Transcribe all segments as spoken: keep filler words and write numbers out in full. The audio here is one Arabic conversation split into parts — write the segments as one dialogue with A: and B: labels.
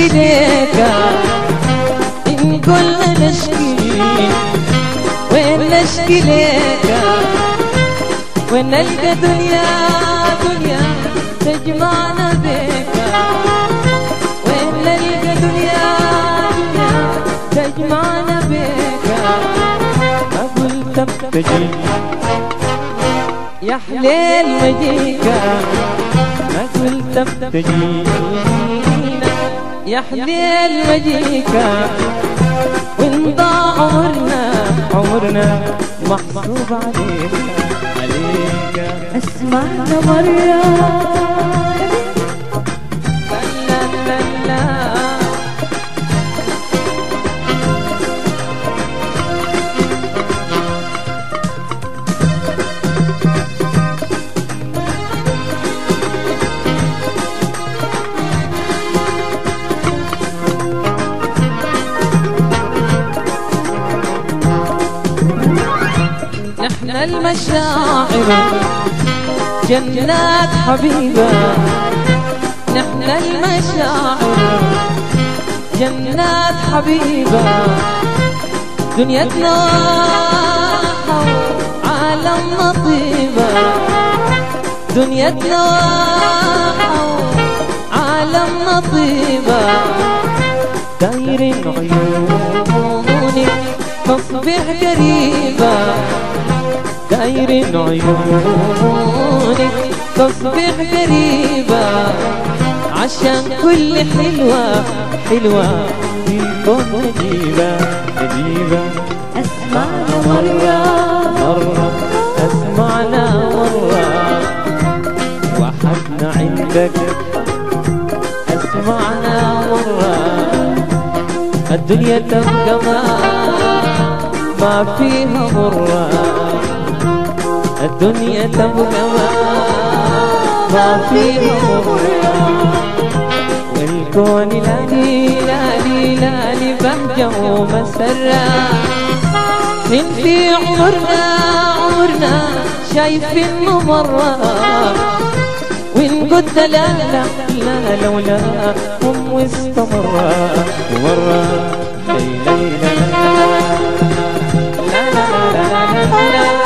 A: ليك إن قلنا نشكي وين نشكي ليك وين نلقى دنيا دنيا تجمعنا بيك وين نلقى دنيا دنيا تجمعنا بيك ما قلت بتجي يا حليل مجيكا ما قلت بتجينا يا حليل مجيكا وإن ضاع عمرنا عمرنا محسوب عليك عليك
B: اسمعنا مرة
A: لا لا لا نحن المشاعر جنات حبيبة نحن المشاعر جنات حبيبة دنيتنا عالم طيبة دنيتنا عالم طيبة داير عيوني تصبح قريبة داير عيونك تصبح قريبة عشان كل حلوة حلوة فيكم نجيبة نجيبة
B: اسمعنا مرة
A: مرة اسمعنا مرة وحدنا عندك اسمعنا مرة الدنيا تبقى ما ما فيها مرة الدنيا تبقى ما ما فيها مرة والكون لالي لالي لالي بهجة ومسرة من في عمرنا عمرنا شايفين مرة وإن قلت لا لا لا لولا هم واستمرة مرة ليلة لا لا لا لا لا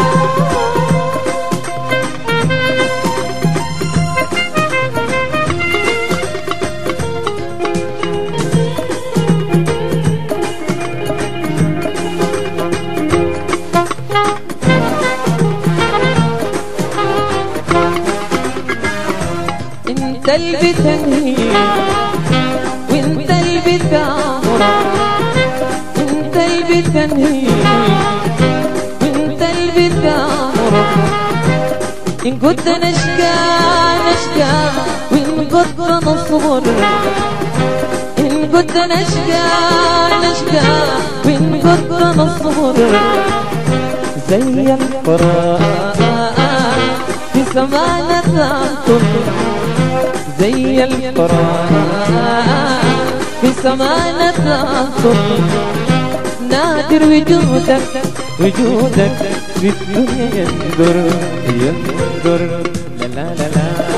A: انت اللي بتنهي وانت اللي بتعمر انت اللي بتنهي وانت اللي بتعمر ان كنت نشكى نشكى وان كنت نصبر ان كنت نشكى نشكى وان كنت نصبر زي الفراق في سمانة تنطر زي الفراق في سمانة تنطر نادر وجودك وجودك في الدنيا ينظر ينظر لا لا لا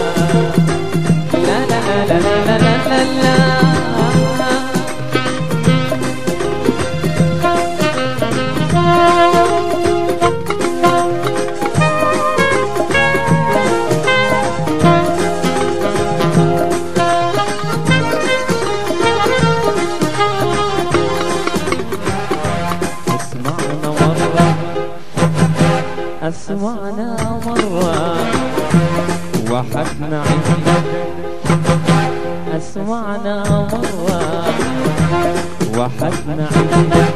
A: لا لا لا لا لا لا لا اسمعنا مرة وحدنا عندك اسمعنا مرة وحدنا عندك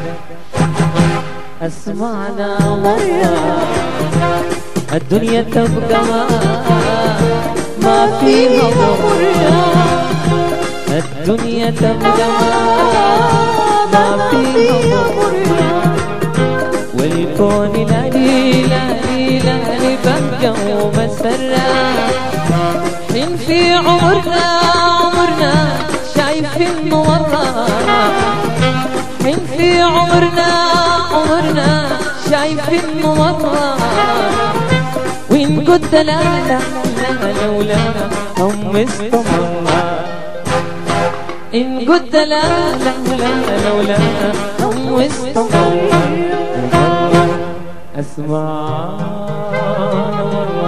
A: اسمعنا مرة الدنيا تبقى ما ما فيها مرة الدنيا تبقى ما ما فيها مرة والكون لالي لالي لالي بهجة ومسرة حين في عمرنا عمرنا شايفين مرة حين في عمرنا عمرنا شايفين مرة وإن كنت لا لا لا لولا هم استمرة إن قلت لا لا لا لولا واستمر أسمع